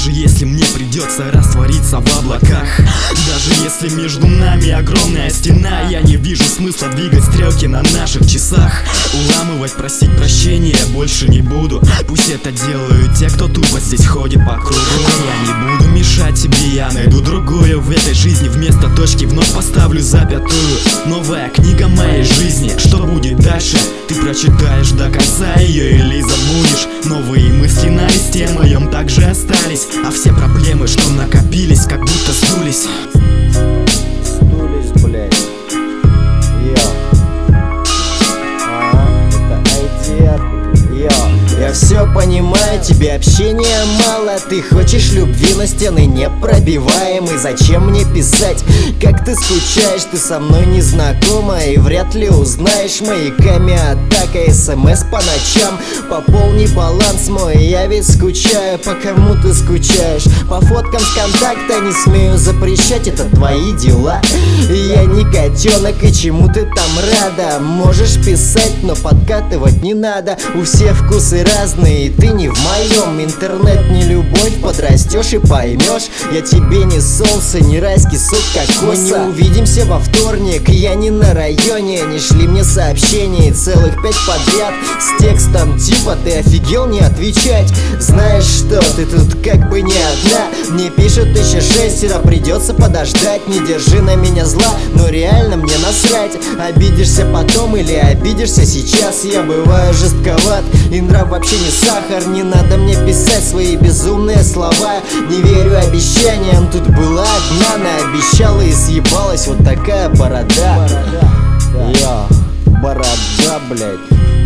Даже если мне придется раствориться в облаках, даже если между нами огромная стена, я не вижу смысла двигать стрелки на наших часах. Уламывать, просить прощения больше не буду. Пусть это делают те, кто тупо здесь ходит по кругу. Я не буду мешать тебе, я найду другую в этой жизни. Вместо точки вновь поставлю запятую. Новая книга моей жизни. Что будет дальше? Ты прочитаешь до конца ее или забудешь. Новые мысли на листе моем также остались, а все проблемы, что накопились, как будто сдулись. Сдулись, блядь. Это айтер. Я все понимаю, тебе общения мало. Ты хочешь любви, но стены непробиваемы. Зачем мне писать, как ты скучаешь? Ты со мной не знакома и вряд ли узнаешь. Маяками атака, СМС по ночам. Пополни баланс мой, я ведь скучаю. По кому ты скучаешь? По фоткам с контакта не смею запрещать, это твои дела. Я не котенок, и чему ты там рада? Можешь писать, но подкатывать не надо. У всех вкусы разные, и ты не в моем. Интернет не любовь, подрастешь и поймешь. Я тебе не солнце, не райский сок кокоса. Мы не увидимся во вторник, я не на районе. Не шли мне сообщений целых 5 подряд с текстом типа ты офигел не отвечать. Знаешь что, ты тут как бы не одна. Мне пишут еще 6, придется подождать. Не держи на меня зла, но реально мне насрать. Обидишься потом или обидишься сейчас. Я бываю жестковат, и нрав вообще не сахар. Не надо мне писать свои безумные слова. Не верю обещаниям, тут была одна. Наобещала и съебалась вот такая борода. Борода, блядь.